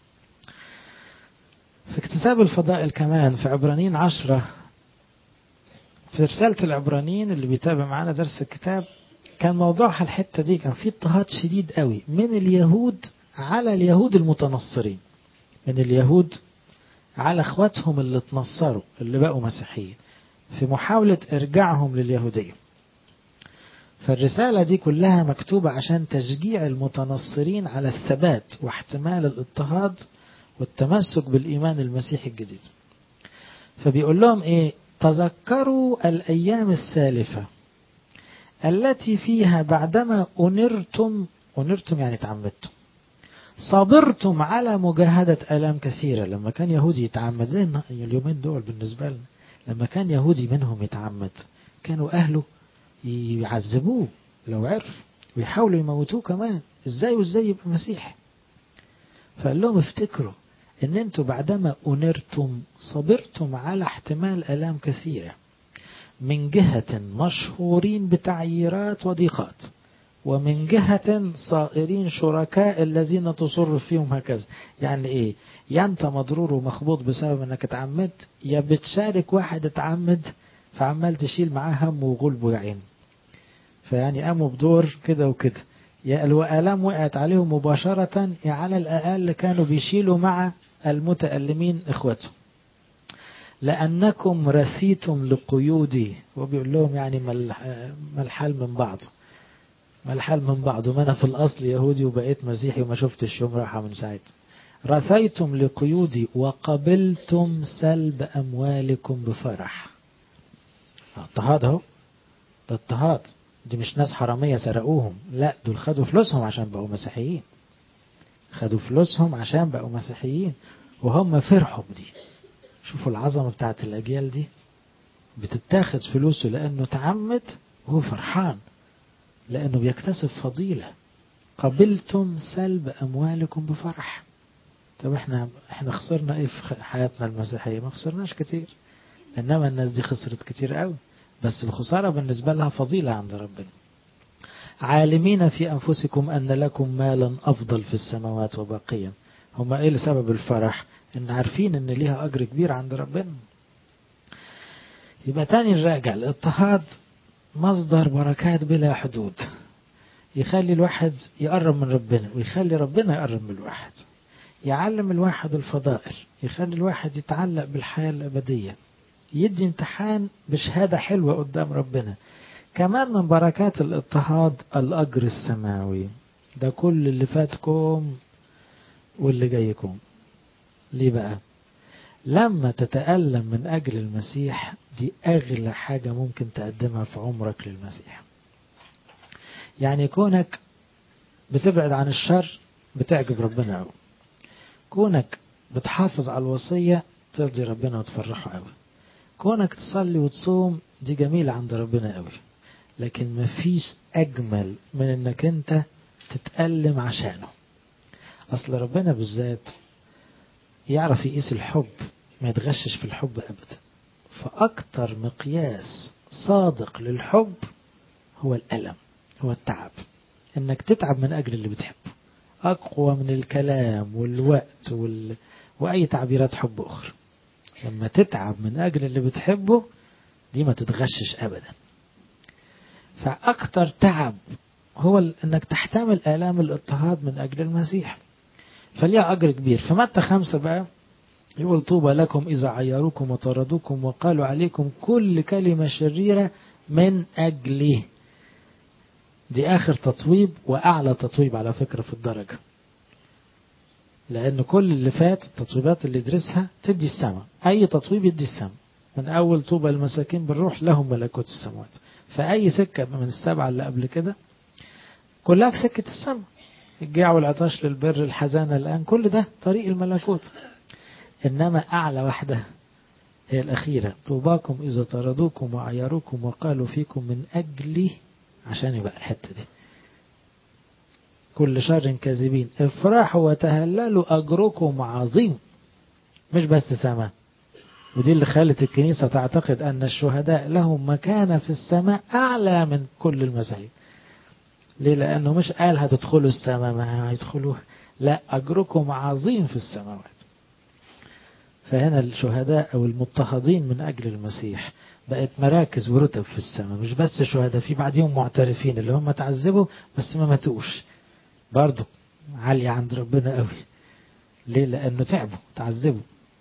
A: في اكتساب الفضائل كمان في عبرانيين عشرة، في رسالة العبرانيين اللي بيتابع معنا درس الكتاب كان موضوعها الحتة دي، كان في اضطهاد شديد قوي من اليهود على اليهود المتنصرين، من اليهود على اخواتهم اللي اتنصروا اللي بقوا مسيحيين في محاولة ارجاعهم لليهودية. فالرسالة دي كلها مكتوبة عشان تشجيع المتنصرين على الثبات واحتمال الاضطهاد والتمسك بالإيمان المسيحي الجديد. فبيقول لهم ايه؟ تذكروا الأيام السالفة التي فيها بعدما أنرتم، أنرتم يعني تعمدتم، صبرتم على مجاهدة آلام كثيرة. لما كان يهودي يتعمد زي اليومين دول بالنسبة لنا، لما كان يهودي منهم يتعمد كانوا أهله يعذبوه لو عرف ويحاولوا يموتوه كمان، ازاي وازاي يبقى مسيحي. فقال لهم افتكروا ان انتوا بعدما أنرتم صبرتم على احتمال آلام كثيرة من جهة مشهورين بتعييرات وضيقات، ومن جهة صائرين شركاء الذين تصر فيهم هكذا. يعني ايه؟ يا انت مضرور ومخبوط بسبب انك اتعمد، يا بتشارك واحد اتعمد فعمال تشيل معاه هم وغلب ويعين. فيعني قاموا بدور كده وكده، يا الآلام وقعت عليهم مباشرة، يا على الأقل كانوا بيشيلوا مع المتألمين إخواتهم. لأنكم رثيتم لقيودي، وبيقول لهم يعني ما الحال من بعضه، ما الحال من بعضه، ما أنا في الأصل يهودي وبقيت مسيحي وما شفتش يوم راحة من ساعتها، رثيتم لقيودي وقبلتم سلب أموالكم بفرح. اضطهاد اهو، ده اضطهاد. دي مش ناس حرامية سرقوهم، لا دول خدوا فلوسهم عشان بقوا مسيحيين. خدوا فلوسهم عشان بقوا مسيحيين وهم فرحوا بدي. شوفوا العظمة بتاعت الأجيال دي، بتتاخد فلوسه لأنه تعمد وهو فرحان لأنه بيكتسب فضيلة. قبلتم سلب أموالكم بفرح. طب احنا احنا خسرنا ايه في حياتنا المسيحية؟ ما خسرناش كتير، انما الناس دي خسرت كتير قوي، بس الخسارة بالنسبة لها فضيلة عند ربنا. عالمين في أنفسكم أن لكم مالا أفضل في السماوات وباقيا. هما ايه لسبب الفرح؟ ان عارفين ان ليها أجر كبير عند ربنا. يبقى تاني نراجع، الاضطهاد مصدر بركات بلا حدود، يخلي الواحد يقرب من ربنا ويخلي ربنا يقرب من الواحد. يعلم الواحد الفضائل، يخلي الواحد يتعلق بالحياة الأبدية، يدي امتحان بشهادة حلوة قدام ربنا. كمان من بركات الاضطهاد الأجر السماوي. ده كل اللي فاتكم واللي جايكم. ليه بقى؟ لما تتألم من أجل المسيح، دي أغلى حاجة ممكن تقدمها في عمرك للمسيح. يعني كونك بتبعد عن الشر بتعجب ربنا أوي. كونك بتحافظ على الوصية ترضي ربنا وتفرحه أوي. كونك تصلي وتصوم دي جميلة عند ربنا أوي. لكن مفيش أجمل من أنك أنت تتألم عشانه. أصل ربنا بالذات يعرف يقيس الحب، ما يتغشش في الحب أبدا. فأكتر مقياس صادق للحب هو الألم، هو التعب. أنك تتعب من أجل اللي بتحبه أقوى من الكلام والوقت وال... وأي تعبيرات حب أخرى. لما تتعب من أجل اللي بتحبه دي ما تتغشش أبدا. فأكتر تعب هو أنك تحتمل آلام الاضطهاد من أجل المسيح، فليها أجر كبير. فمتى خمسة بقى يقول طوبى لكم إذا عيروكم وطردوكم وقالوا عليكم كل كلمة شريرة من أجله. دي آخر تطويب وأعلى تطويب على فكرة في الدرجة، لأن كل اللي فات التطويبات اللي يدرسها تدي السماء. أي تطويب يدي السماء، من أول طوبى المساكين بالروح لهم ملكوت السماوات. فأي سكة من السبعة اللي قبل كده كلها في سكة السماء. الجيع والعطاش للبر، الحزانة الآن، كل ده طريق الملكوت. إنما أعلى واحدة هي الأخيرة، طوباكم إذا طردوكم وعيروكم وقالوا فيكم من أجلي، عشان يبقى الحتة دي كل شر كاذبين افرحوا وتهللوا أجركم عظيم. مش بس سماء، ودي اللي خلت الكنيسة تعتقد أن الشهداء لهم مكانة في السماء أعلى من كل المسيحيين. ليه؟ لأنه مش قال هتدخلوا السماء ما هيدخلوها، لا أجركم عظيم في السماوات. فهنا الشهداء أو المضطهدين من أجل المسيح بقت مراكز ورتب في السماء. مش بس شهداء، في بعدهم معترفين اللي هم تعذبوا بس ما ماتوش، برضه عالية عند ربنا قوي. ليه؟ لأنه تعبوا تعذبوا.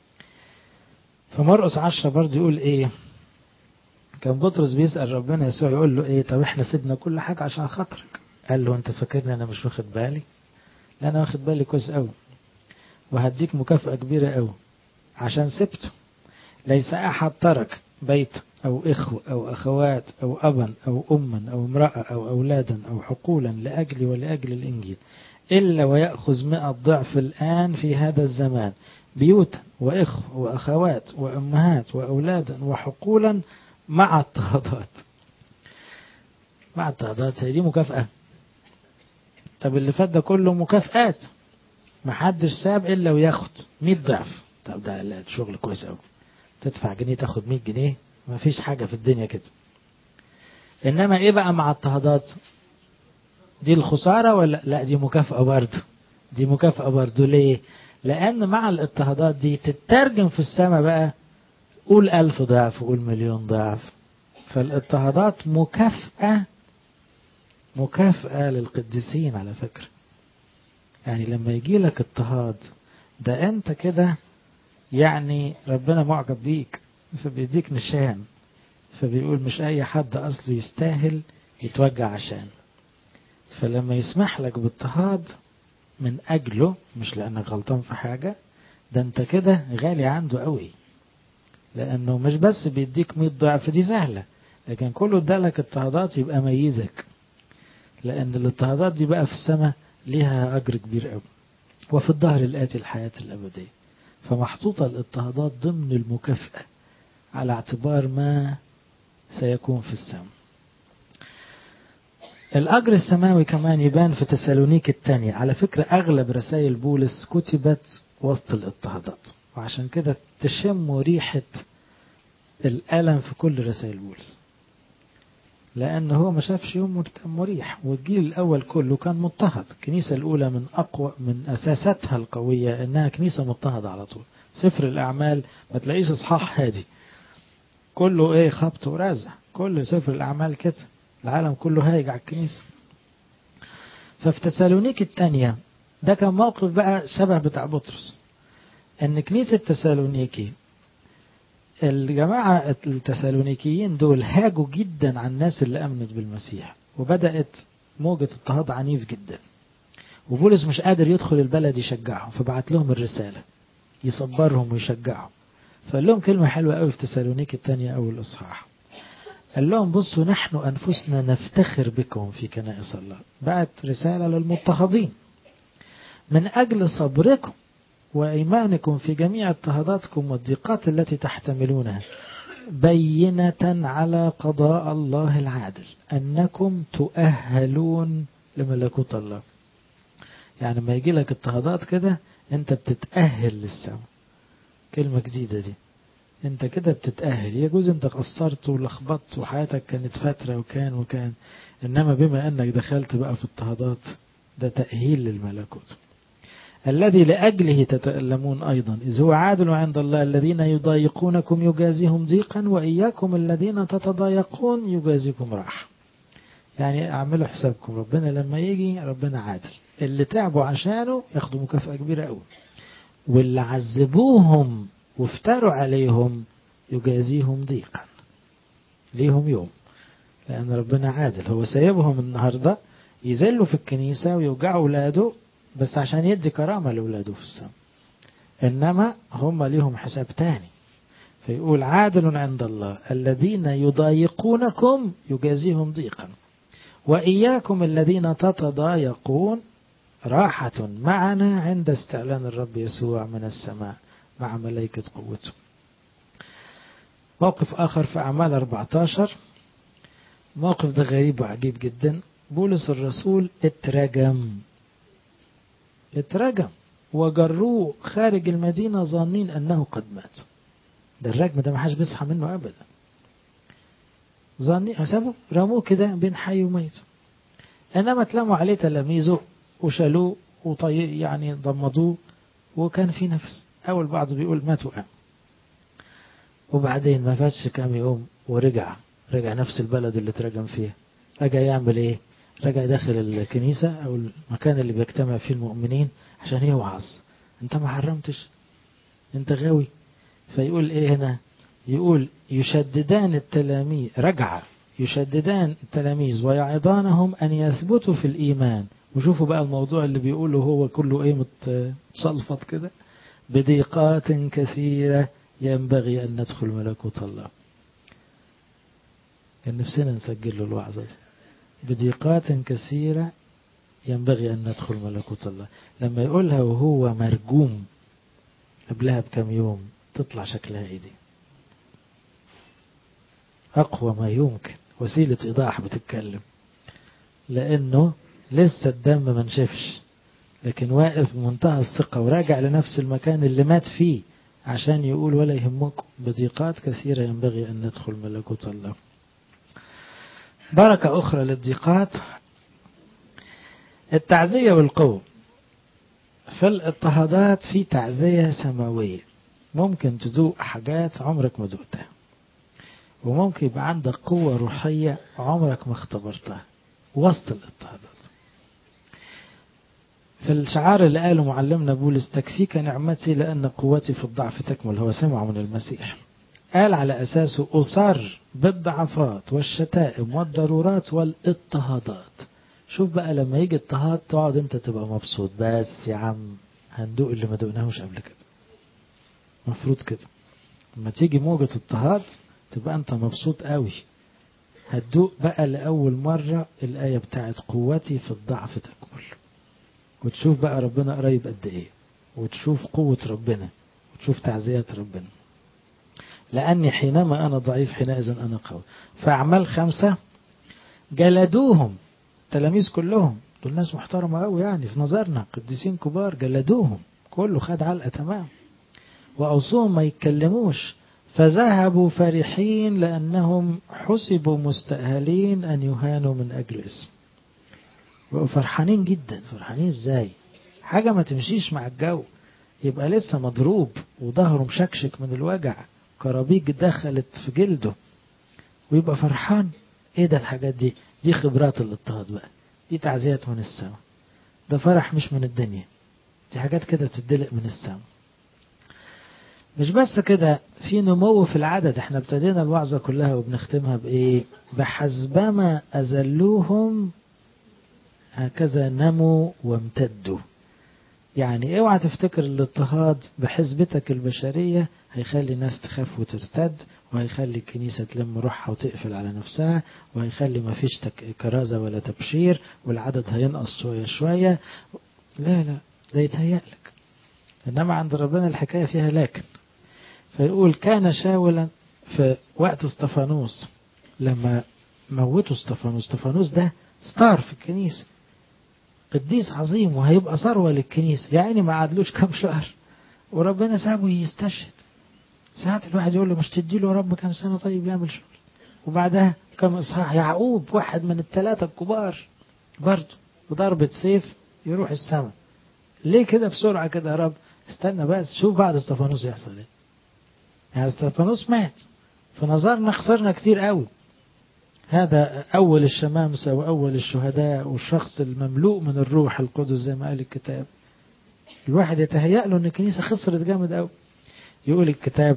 A: فمرقس عشرة برضه يقول إيه؟ كان بطرس بيسأل ربنا يسوع يقول له إيه؟ طب إحنا سيبنا كل حاجة عشان خاطرك. قال له أنت فاكرني أنا مش واخد بالي؟ لا أنا واخد بالي كويس قوي، وهديك مكافأة كبيرة قوي عشان سبته. ليس أحد ترك بيت أو إخوة أو أخوات أو أبا أو أما أو امرأة أو أولادا أو حقولا لأجلي ولأجل الإنجيل إلا ويأخذ مئة ضعف الآن في هذا الزمان بيوتا وإخوة وأخوات وأمهات وأولادا وحقولا مع اضطهادات. مع اضطهادات، هي دي مكافأة؟ طب اللي فات ده كله مكافآت، محدش ساب إلا وياخد مئة ضعف. طب ده شغل كويس أوي، تدفع جنيه تاخد مئة جنيه، ما فيش حاجة في الدنيا كده. إنما إيه بقى مع اضطهادات؟ دي الخسارة ولا لا؟ دي مكافأة برضه، دي مكافأة برضه. ليه؟ لأن مع الاضطهادات دي تترجم في السماء بقى، قول ألف ضعف وقول مليون ضعف. فالاضطهادات مكافأة، مكافأة للقديسين على فكرة. يعني لما يجي لك اضطهاد ده أنت كده يعني ربنا معجب بيك، فبيديك نشان، فبيقول مش أي حد أصله يستاهل يتوجع عشان. فلما يسمح لك باضطهاد من أجله، مش لأنك غلطان في حاجة، ده أنت كده غالي عنده قوي، لأنه مش بس بيديك مية ضعف دي سهلة، لكن كله ادالك اضطهادات يبقى ميزك، لأن الاضطهادات دي بقى في السماء ليها أجر كبير قوي، وفي الظهر الآتي الحياة الأبدية. فمحطوطة الاضطهادات ضمن المكافأة على اعتبار ما سيكون في السماء. الأجر السماوي كمان يبان في تسالونيك الثانية. على فكرة أغلب رسائل بولس كتبت وسط الاضطهادات، وعشان كده تشموا ريحة الألم في كل رسائل بولس، لأن هو ما شافش يوم مريح، والجيل الأول كله كان مضطهد. الكنيسة الأولى من أقوى من أساساتها القوية إنها كنيسة مضطهدة على طول. سفر الأعمال ما تلاقيش إصحاح هادي، كله إيه خبط ورزع، كل سفر الأعمال كده، العالم كله هايج على الكنيسة. ففي تسالونيك الثانية ده كان موقف بقى شبه بتاع بطرس، ان كنيسة تسالونيكي الجماعة التسالونيكيين دول هاجوا جدا عن الناس اللي امنت بالمسيح، وبدأت موجة اضطهاد عنيف جدا، وبولس مش قادر يدخل البلد يشجعهم، فبعت لهم الرسالة يصبرهم ويشجعهم. فقال لهم كلمة حلوة قوي في تسالونيك الثانية أول إصحاح، قال لهم بصوا نحن أنفسنا نفتخر بكم في كنائس الله. بعت رسالة للمضطهدين من أجل صبركم وإيمانكم في جميع اضطهاداتكم والضيقات التي تحتملونها، بينة على قضاء الله العادل أنكم تؤهلون لملكوت الله. يعني ما يجي لك اضطهادات كده أنت بتتأهل للسماء. كلمة جديدة دي، انت كده بتتأهل. يجوز انت قصرت ولخبطت وحياتك كانت فترة وكان وكان، انما بما انك دخلت بقى في اضطهادات ده تأهيل للملكوت. الذي لأجله تتألمون أيضا إذ هو عادل عند الله، الذين يضايقونكم يجازيهم ضيقا، وإياكم الذين تتضايقون يجازيكم راحة. يعني اعملوا حسابكم ربنا لما يجي ربنا عادل، اللي تعبوا عشانه ياخدوا مكافأة كبيرة قوي، واللي عذبوهم وافتروا عليهم يجازيهم ضيقا، ليهم يوم، لأن ربنا عادل. هو سيبهم النهاردة يزلوا في الكنيسة ويوجعوا أولاده بس عشان يدي كرامة لأولاده في السماء، إنما هم ليهم حساب تاني. فيقول عادل عند الله الذين يضايقونكم يجازيهم ضيقا، وإياكم الذين تتضايقون راحة معنا عند استعلان الرب يسوع من السماء مع ملائكة قوته. موقف آخر في أعمال أربعة عشر، موقف ده غريب وعجيب جدا. بولس الرسول اترجم اترجم وجروه خارج المدينة ظانين أنه قد مات. ده الرجم ده ما حاش بيصحى منه أبدا، ظانين حسابه رموه كده بين حي وميت. إنما اتلموا عليه تلاميذه وشالوه وطي يعني ضمضوه وكان في نفس. أول بعض بيقول مات وقام، وبعدين ما فاتش كام يوم ورجع رجع نفس البلد اللي اترجم فيها. رجع يعمل ايه؟ رجع داخل الكنيسة أو المكان اللي بيجتمع فيه المؤمنين عشان يوعظ. انت ما حرمتش، انت غاوي. فيقول ايه هنا؟ يقول يشددان التلاميذ، رجع يشددان التلاميذ ويعظانهم أن يثبتوا في الإيمان. وشوفوا بقى الموضوع اللي بيقوله هو كله ايه متصلفط كده، بضيقات كثيرة ينبغي أن ندخل ملكوت الله. كان نفسنا نسجل له الوعظة دي، بضيقات كثيرة ينبغي أن ندخل ملكوت الله. لما يقولها وهو مرجوم قبلها بكم يوم تطلع شكلها ايه دي؟ أقوى ما يمكن، وسيلة إيضاح بتتكلم، لأنه لسه الدم ما نشفش، لكن واقف بمنتهى الثقة وراجع لنفس المكان اللي مات فيه عشان يقول ولا يهمكم بضيقات كثيرة ينبغي أن ندخل ملكوت الله. بركة أخرى للضيقات التعزية والقوة. في الاضطهادات في تعزية سماوية، ممكن تذوق حاجات عمرك ما ذقتها، وممكن يبقى عندك قوة روحية عمرك ما اختبرتها وسط الاضطهادات. في الشعار اللي قاله معلمنا بولس تكفيك نعمتي لأن قوتي في الضعف تكمل، هو سمعه من المسيح، قال على أساسه أصر بالضعفات والشتائم والضرورات والاضطهادات. شوف بقى لما يجي اضطهاد تقعد انت تبقى مبسوط، بس يا عم هندوق اللي ما دقناهوش قبل كده. مفروض كده لما تيجي موجة اضطهاد تبقى انت مبسوط قوي، هتدوق بقى لأول مرة الآية بتاعت قوتي في الضعف تكمل، وتشوف بقى ربنا قريب قد ايه، وتشوف قوة ربنا، وتشوف تعزيات ربنا. لأني حينما أنا ضعيف حينئذ أنا قوي. فأعمال خمسة جلدوهم التلاميذ كلهم، دول ناس محترمة قوي يعني في نظرنا، قديسين كبار، جلدوهم كله خد علقة تمام. وأوصوهم ما يتكلموش، فذهبوا فرحين لأنهم حسبوا مستأهلين أن يهانوا من أجل اسم. بقوا فرحانين جدا. فرحانين ازاي؟ حاجة ما تمشيش مع الجو، يبقى لسه مضروب وظهره مشكشك من الوجع، كرابيج دخلت في جلده، ويبقى فرحان. ايه ده الحاجات دي؟ دي خبرات الاضطهاد بقى، دي تعزيات من السماء، ده فرح مش من الدنيا، دي حاجات كده بتدلق من السماء. مش بس كده، في نمو في العدد. احنا ابتدينا الوعظة كلها وبنختمها بايه؟ بحسبما أذلوهم هكذا نموا وامتدوا. يعني اوعى تفتكر الاضطهاد بحسبتك البشرية هيخلي الناس تخاف وترتد، وهيخلي الكنيسة تلم روحها وتقفل على نفسها، وهيخلي ما فيش كرازة ولا تبشير، والعدد هينقص شوية شوية. لا لا، ده يتهيألك. إنما عند ربنا الحكاية فيها لكن. فيقول كان شاولا في وقت استفانوس، لما موتوا استفانوس. استفانوس ده ستار في الكنيسة، قديس عظيم وهيبقى ثروة للكنيسة، يعني ما عادلوش كم شهر وربنا سابه يستشهد. ساعات الواحد يقول له مش تدي له رب كم سنة طيب يعمل شغل. وبعدها كم إصحاح يعقوب واحد من الثلاثة الكبار برضه بضربة سيف يروح السماء. ليه كده بسرعة كده يا رب؟ استنى بس شوف بعد استفانوس يحصل ايه. يعني استفانوس مات، في نظرنا خسرنا كتير قوي. هذا أول الشمامسة وأول الشهداء والشخص المملوء من الروح القدس زي ما قال الكتاب. الواحد يتهيأ له أن الكنيسة خسرت جامد قوي. يقول الكتاب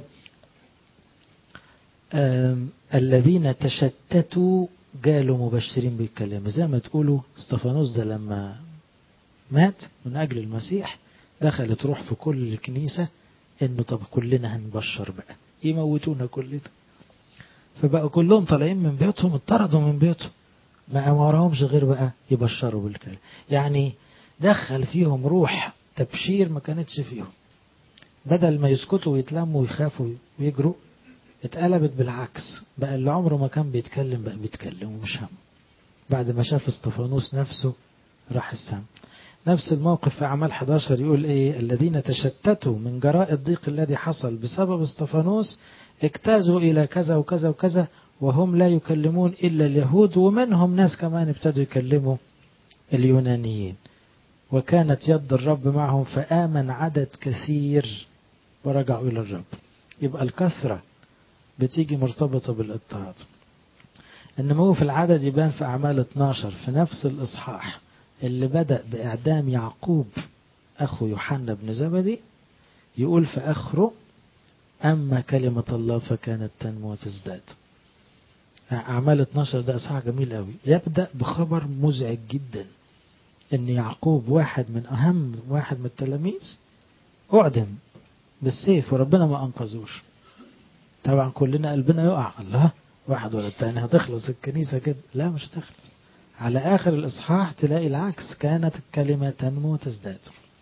A: الذين تشتتوا قالوا مبشرين بالكلام. زي ما تقولوا استفانوس ده لما مات من أجل المسيح دخلت روح في كل الكنيسة إنه طب كلنا هنبشر بقى، يموتونا كلنا. فبقى كلهم طالعين من بيوتهم، اتطردوا من بيوتهم، ما وراهمش غير بقى يبشروا بالكلام. يعني دخل فيهم روح تبشير ما كانتش فيهم. بدل ما يسكتوا ويتلموا ويخافوا ويجروا، اتقلبت بالعكس، بقى اللي عمره ما كان بيتكلم بقى بيتكلم ومش هم. بعد ما شاف استفانوس نفسه راح السم. نفس الموقف في أعمال إحدى عشر يقول إيه؟ الذين تشتتوا من جراء الضيق الذي حصل بسبب استفانوس اجتازوا إلى كذا وكذا وكذا، وهم لا يكلمون إلا اليهود، ومنهم ناس كمان ابتدوا يكلموا اليونانيين. وكانت يد الرب معهم فآمن عدد كثير ورجعوا إلى الرب. يبقى الكثرة بتيجي مرتبطة بالاضطهاد. النمو في العدد يبان في أعمال اثناشر في نفس الإصحاح اللي بدأ بإعدام يعقوب أخو يوحنا بن زبدي. يقول في آخره أما كلمة الله فكانت تنمو وتزداد. أعمال اثناشر ده إصحاح جميل قوي، يبدأ بخبر مزعج جدا إن يعقوب واحد من أهم واحد من التلاميذ أعدم بالسيف وربنا ما أنقذوش. طبعا كلنا قلبنا يقع، الله واحد ولا التاني هتخلص الكنيسة كده؟ لا مش هتخلص. على آخر الإصحاح تلاقي العكس، كانت الكلمة تنمو وتزداد.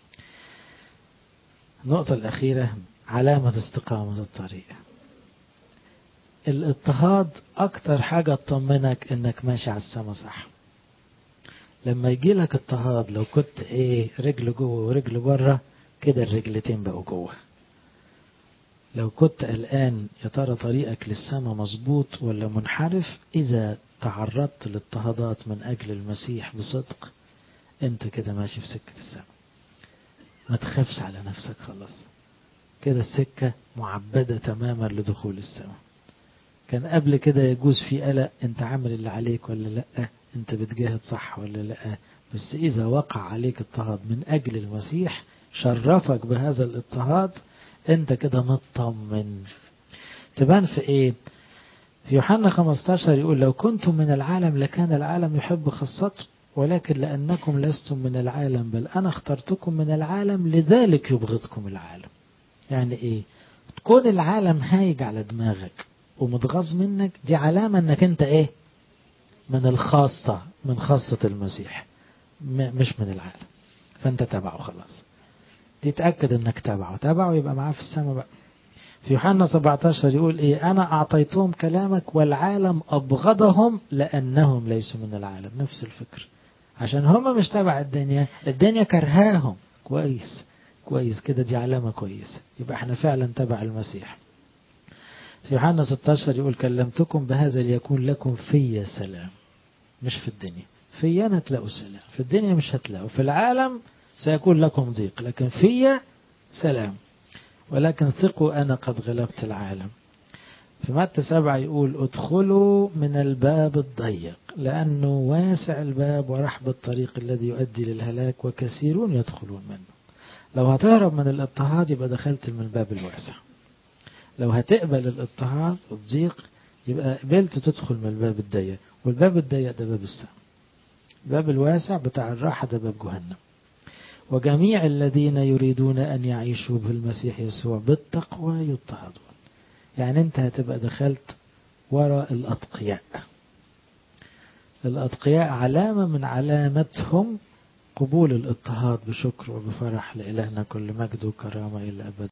A: النقطة الأخيرة علامة استقامة الطريق. الاضطهاد أكتر حاجة تطمنك إنك ماشي على السما صح. لما يجي لك اضطهاد لو كنت ايه رجل جوه ورجل بره كده، الرجلتين بقوا جوه. لو كنت قلقان يا ترى طريقك للسما مظبوط ولا منحرف، إذا تعرضت للاضطهادات من أجل المسيح بصدق أنت كده ماشي في سكة السما. ما تخافش على نفسك، خلاص كده السكة معبدة تماما لدخول السما. كان قبل كده يجوز في قلق، أنت عامل اللي عليك ولا لأ، أنت بتجاهد صح ولا لأ. بس إذا وقع عليك اضطهاد من أجل المسيح شرفك بهذا الاضطهاد، أنت كده مطمن. تبان في إيه؟ في يوحنا خمستاشر يقول لو كنتم من العالم لكان العالم يحب خاصته، ولكن لأنكم لستم من العالم بل أنا اخترتكم من العالم لذلك يبغضكم العالم. يعني إيه؟ تكون العالم هايج على دماغك ومتغاظ منك، دي علامة أنك أنت إيه؟ من الخاصة، من خاصة المسيح، مش من العالم، فأنت تبعه خلاص. دي تأكد أنك تبعه، تبعه يبقى معاه في السماء بقى. في يوحنا سبعة عشر يقول إيه؟ أنا أعطيتهم كلامك والعالم أبغضهم لأنهم ليسوا من العالم. نفس الفكر، عشان هم مش تبع الدنيا، الدنيا كرهاهم. كويس كويس كده، دي علامة كويسة، يبقى احنا فعلا تبع المسيح. في يوحنا ستة عشر يقول كلمتكم بهذا ليكون لكم في سلام. مش في الدنيا، في أنا تلاقوا سلام، في الدنيا مش هتلاقوا، في العالم سيكون لكم ضيق، لكن في سلام. ولكن ثقوا أنا قد غلبت العالم. في متى سبعة يقول ادخلوا من الباب الضيق لأنه واسع الباب ورحب الطريق الذي يؤدي للهلاك وكثيرون يدخلون منه. لو هتهرب من الاضطهاد يبقى دخلت من الباب الواسع. لو هتقبل الاضطهاد والضيق يبقى قبلت تدخل من الباب الضيق، والباب الضيق ده باب السماء. الباب الواسع بتاع الراحة ده باب جهنم. وجميع الذين يريدون أن يعيشوا بالمسيح يسوع بالتقوى يضطهدون. يعني أنت هتبقى دخلت وراء الأتقياء. الأتقياء علامة من علامتهم قبول الاضطهاد بشكر وبفرح. لإلهنا كل مجد وكرامة إلى أبد.